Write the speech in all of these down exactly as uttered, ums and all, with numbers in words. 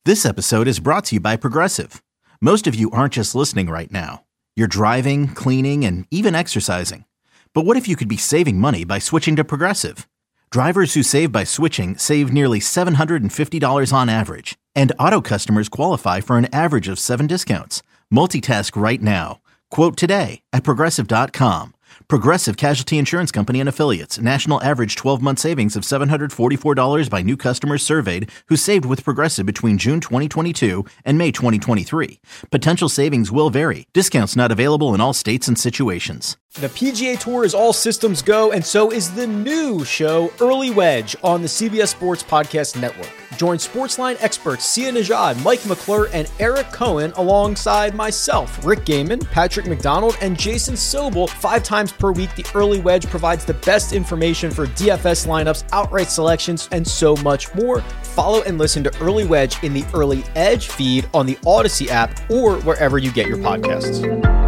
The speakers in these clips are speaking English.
This episode is brought to you by Progressive. Most of you aren't just listening right now. You're driving, cleaning, and even exercising. But what if you could be saving money by switching to Progressive? Drivers who save by switching save nearly seven hundred fifty dollars on average. And auto customers qualify for an average of seven discounts. Multitask right now. Quote today at Progressive dot com. Progressive Casualty Insurance Company and Affiliates. National average twelve-month savings of seven hundred forty-four dollars by new customers surveyed who saved with Progressive between June twenty twenty-two and May twenty twenty-three. Potential savings will vary. Discounts not available in all states and situations. The P G A Tour is all systems go, and so is the new show, Early Wedge, on the C B S Sports Podcast Network. Join Sportsline experts Sia Nejad, Mike McClure, and Eric Cohen alongside myself, Rick Gaiman, Patrick McDonald, and Jason Sobel. Five times per week, the Early Wedge provides the best information for D F S lineups, outright selections, and so much more. Follow and listen to Early Wedge in the Early Edge feed on the Odyssey app or wherever you get your podcasts.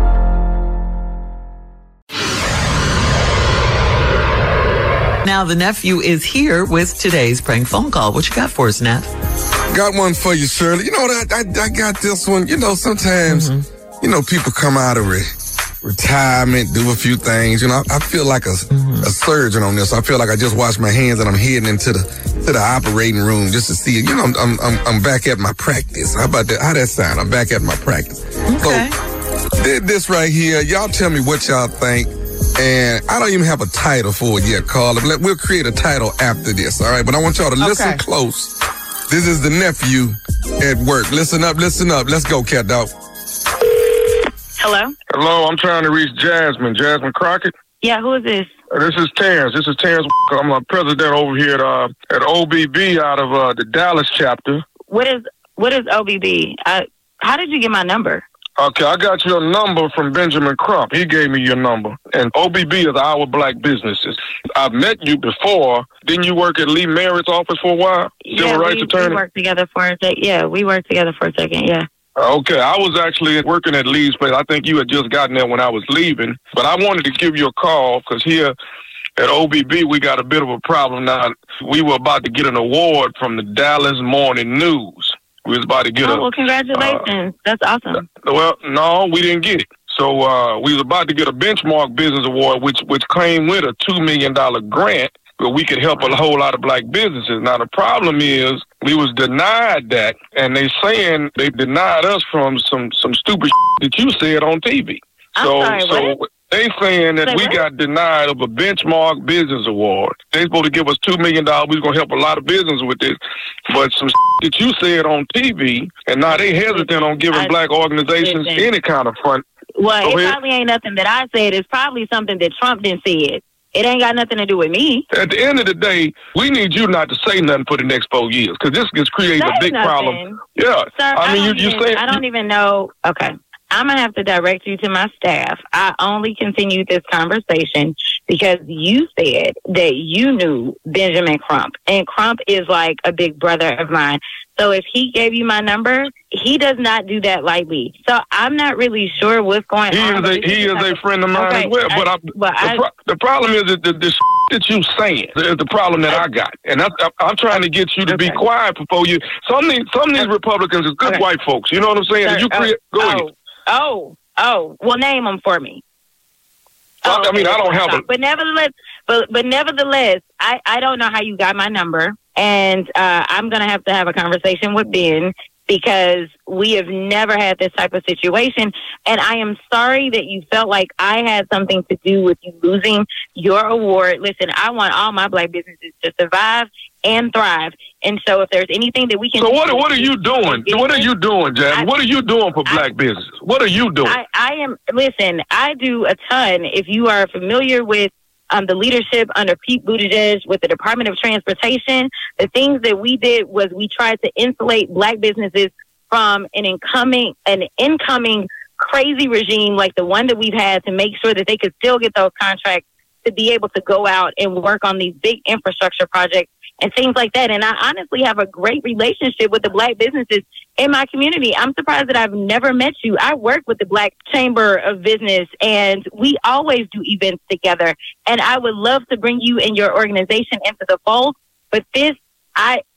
Now, the nephew is here with today's prank phone call. What you got for us, Neff? Got one for you, Shirley. You know what? I, I, I got this one. You know, sometimes, mm-hmm. you know, people come out of re- retirement, do a few things. You know, I, I feel like a, mm-hmm. a surgeon on this. I feel like I just washed my hands and I'm heading into the to the operating room just to see it. You know, I'm I'm I'm, I'm back at my practice. How about that? How that sound? I'm back at my practice. Okay. So, did this right here. Y'all tell me what y'all think. And I don't even have a title for it yet, Carla. We'll create a title after this, all right? But I want y'all to listen okay. close. This is the nephew at work. Listen up, listen up. Let's go, cat dog. Hello? Hello, I'm trying to reach Jasmine. Jasmine Crockett? Yeah, who is this? Uh, this is Terrence. This is Terrence. I'm a president over here at, uh, at O B B out of uh, the Dallas chapter. What is what is O B B? I, how did you get my number? Okay, I got your number from Benjamin Crump. He gave me your number. And O B B is Our Black Businesses. I've met you before. Didn't you work at Lee Merritt's office for a while? Yeah, Civil rights we, attorney? we worked together for a second. Yeah, we worked together for a second, yeah. Okay, I was actually working at Lee's place. I think you had just gotten there when I was leaving. But I wanted to give you a call because here at O B B, we got a bit of a problem now. We were about to get an award from the Dallas Morning News. We was about to get oh, a... well, congratulations. Uh, That's awesome. Well, no, we didn't get it. So uh, we was about to get a Benchmark Business Award, which which came with a two million dollars grant where we could help a whole lot of black businesses. Now, the problem is we was denied that, and they saying they denied us from some, some stupid that you said on T V. I'm so, sorry, so what? They saying that Say we what? got denied of a Benchmark Business Award. They supposed to give us two million dollars. We was going to help a lot of business with this. But some that you said on T V, and now they hesitant on giving I, black organizations listen. any kind of fund. Well, Go it ahead. probably ain't nothing that I said. It's probably something that Trump didn't say. It ain't got nothing to do with me. At the end of the day, we need you not to say nothing for the next four years because this is creating Say a big nothing. problem. Yeah. Sir, I I mean, don't you, you even, say... I don't even know. Okay. I'm going to have to direct you to my staff. I only continued this conversation because you said that you knew Benjamin Crump. And Crump is like a big brother of mine. So if he gave you my number, he does not do that lightly. So I'm not really sure what's going He on. is a, he is a friend of mine okay, as well. But, I, but the, I, pro- the problem is that the, the that you saying is the problem that I got. And that's, I, I'm trying to get you to okay. be quiet before you... Some of these, some of these Republicans is good okay. white folks. You know what I'm saying? Sir, you create, oh, go oh, ahead. Oh, oh, well, name them for me. Well, Oh, I mean, okay, I don't have a... But nevertheless, but, but nevertheless, I, I don't know how you got my number. And uh, I'm going to have to have a conversation with Ben because we have never had this type of situation. And I am sorry that you felt like I had something to do with you losing your award. Listen, I want all my black businesses to survive and thrive. And so if there's anything that we can So do... what, what are you doing? What are you doing, Jasmine? What are you doing for black I, businesses? What are you doing? I, I am... Listen, I do a ton. If you are familiar with um, the leadership under Pete Buttigieg with the Department of Transportation, the things that we did was we tried to insulate black businesses from an incoming, an incoming crazy regime like the one that we've had to make sure that they could still get those contracts to be able to go out and work on these big infrastructure projects and things like that. And I honestly have a great relationship with the black businesses in my community. I'm surprised that I've never met you. I work with the Black Chamber of Business, and we always do events together. And I would love to bring you and your organization into the fold. But this, I, I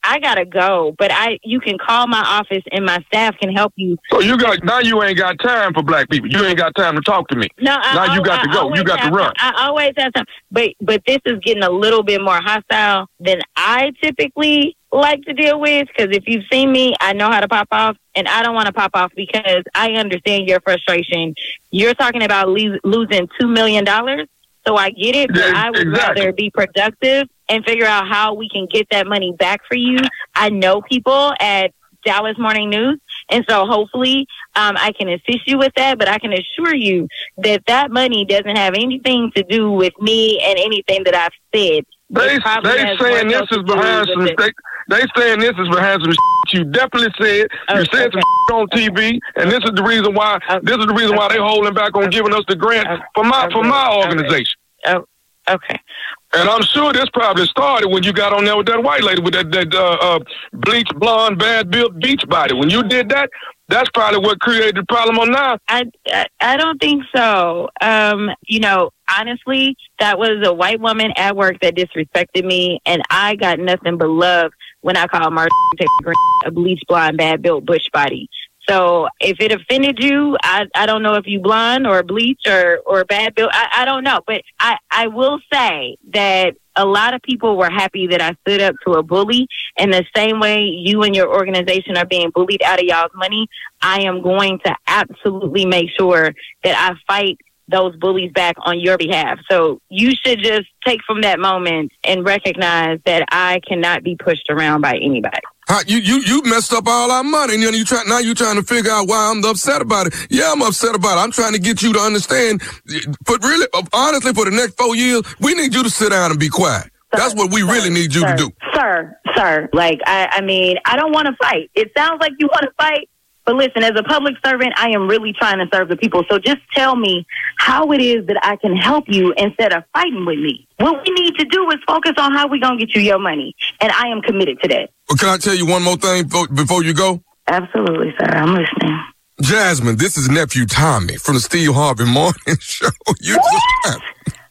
I gotta go, but I you can call my office and my staff can help you. So you got now you ain't got time for black people. You ain't got time to talk to me. No, I, now you got I, to go. You got to run. Time. I always have time, but but this is getting a little bit more hostile than I typically like to deal with. Because if you've seen me, I know how to pop off, and I don't want to pop off because I understand your frustration. You're talking about le- losing two million dollars. So I get it, but yeah, I would exactly. rather be productive and figure out how we can get that money back for you. I know people at Dallas Morning News, and so hopefully um, I can assist you with that, but I can assure you that that money doesn't have anything to do with me and anything that I've said. They they saying this is behind some they, they saying this is behind some shit you definitely said. Oh, you said okay. some on T V, and this is the reason why okay. this is the reason why they holding back on giving us the grant okay. for my okay. for my organization. Okay. Oh, okay. And I'm sure this probably started when you got on there with that white lady with that that uh, uh, bleach blonde, bad built beach body. When you did that, that's probably what created the problem on now. I, I, I don't think so. Um, you know, honestly, that was a white woman at work that disrespected me, and I got nothing but love when I called Marcia Green a bleach blonde, bad built bush body. So if it offended you, I, I don't know if you blonde or bleach or, or bad built. I, I don't know. But I, I will say that a lot of people were happy that I stood up to a bully. In the same way you and your organization are being bullied out of y'all's money, I am going to absolutely make sure that I fight those bullies back on your behalf. So you should just take from that moment and recognize that I cannot be pushed around by anybody. How, you, you, you messed up all our money, and then you try, now you're trying to figure out why I'm upset about it. Yeah, I'm upset about it. I'm trying to get you to understand. But really, honestly, for the next four years, we need you to sit down and be quiet. Sir, That's what we sir, really need you sir, to do. Sir, sir, like, I, I mean, I don't want to fight. It sounds like you want to fight. But listen, as a public servant, I am really trying to serve the people. So just tell me how it is that I can help you instead of fighting with me. What we need to do is focus on how we're going to get you your money. And I am committed to that. Well, can I tell you one more thing before you go? Absolutely, sir. I'm listening. Jasmine, this is nephew Tommy from the Steve Harvey Morning Show. You what?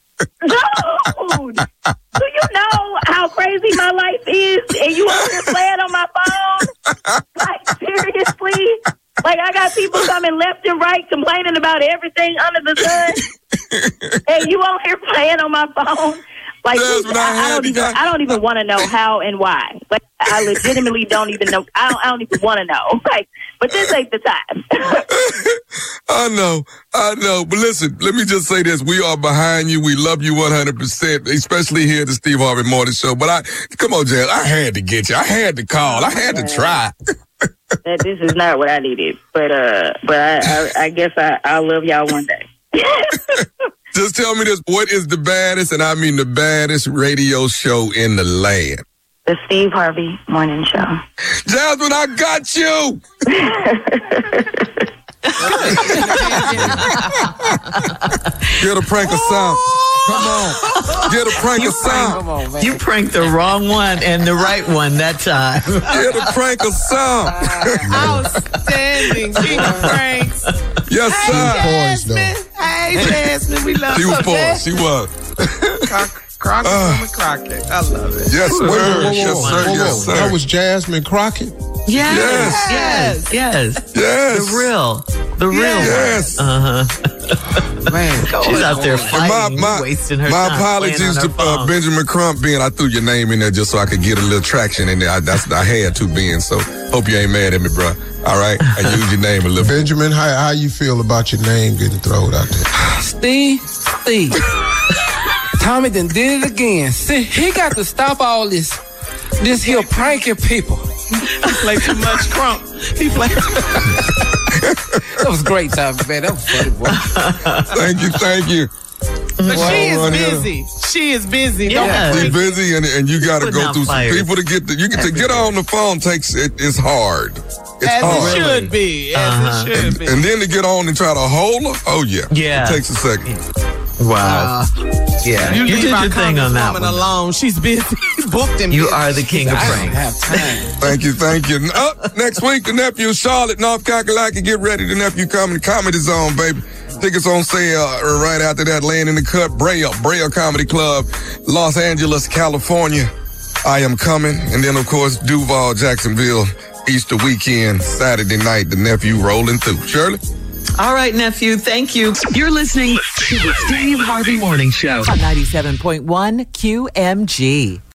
Dude, do you know how crazy my life is? And you over here playing on my phone? Like, seriously? Like, I got people coming left and right complaining about everything under the sun. And you over here playing on my phone? Like, I, I, I don't even, I don't even want to know how and why. Like, I legitimately don't even know. I don't, I don't even want to know. Like, but this ain't the time. I know, I know. But listen, let me just say this. We are behind you. We love you one hundred percent, especially here at the Steve Harvey Morning Show. But I, come on, Jazz, I had to get you. I had to call. I had to try. That this is not what I needed. But, uh, but I, I, I guess I, I'll love y'all one day. Just tell me this. What is the baddest, and I mean the baddest radio show in the land? The Steve Harvey Morning Show. Jasmine, I got you. Get a prank of sound. Come on. Get a prank you of sound. Come on, you pranked the wrong one and the right one that time. Get a prank of sound. Outstanding. King of pranks. Yes, hey, sir. Jasmine. Hey, Jasmine. We love you. She was poised. She was. Croc- Crockett, uh, Crockett. I love it. Yes, sir. Whoa, whoa, whoa, yes, whoa, sir. whoa, whoa. Yes, sir. That was Jasmine Crockett? Yes. Yes. Yes. Yes. The real. The real yes. one. Uh-huh. Man. She's out there fighting, my, my, wasting her my time. My apologies to uh, Benjamin Crump, being I threw your name in there just so I could get a little traction in there. I, that's I had to, Ben. So hope you ain't mad at me, bro. All right? I use your name a little bit. Benjamin, how, how you feel about your name getting thrown out there? Steve, Steve. Tommy done did it again. See, he got to stop all this, this here pranking people. He played too much Crump. He played. That was great, Tommy, man. That was funny, boy. Thank you, thank you. But well, she is busy. Here. She is busy. Yeah. She's busy, and and you got to go through fires. Some people to get the, you get to get on the phone takes it. It's hard. It's as hard. it should be. As uh-huh. it should and, be. And then to get on and try to hold her. Oh yeah. Yeah. It takes a second. Wow. Uh, yeah. You, you leave did our your thing on that woman one. alone. She's busy. Booked and You busy. are the king of I pranks. don't have time. Thank you, thank you. Up next week, the nephew Charlotte, North Kakalaki. Get ready, the nephew coming, Comedy Zone, baby. Tickets on sale uh, right after that. Laying in the cut, Brea, Brea Comedy Club, Los Angeles, California. I Am Coming. And then, of course, Duval, Jacksonville, Easter weekend, Saturday night, the nephew rolling through. Shirley? All right, nephew, thank you. You're listening to the Steve Harvey Morning Show on ninety-seven point one Q M G.